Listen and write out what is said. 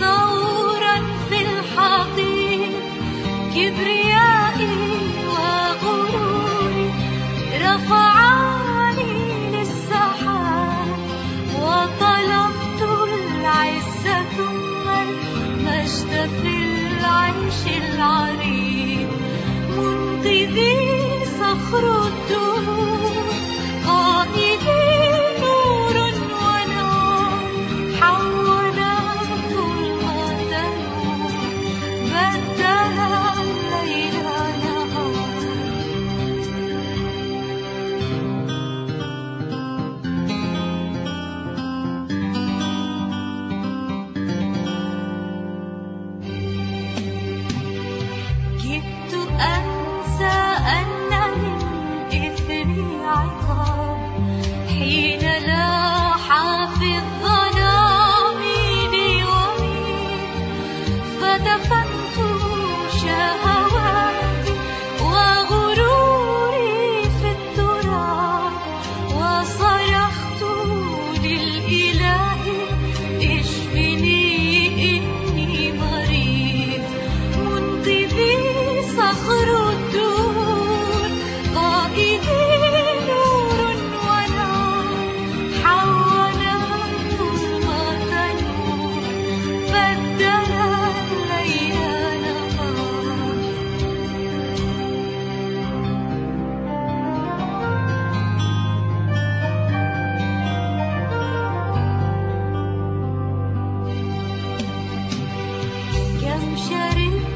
ثورا في الحقير، كبريائي وغروري رفعاني للسحاب، وطلبت العز ثم المجد في العيش العريض. منقذي صخر الدهور، قائدي نور ونار، حولت الغد نور، بدل الليل نهار. جئت أنسى أن للإثم عقاب، حين لاح في الظلام لي وميل، فدفنت شهواتي وغروري في التراب، وصرخت للإله اشفني إني مريض. منقذي صخر الدهور، قائدي نور ونار، حولت الغد نور، بدل الليل نهار. كم شربت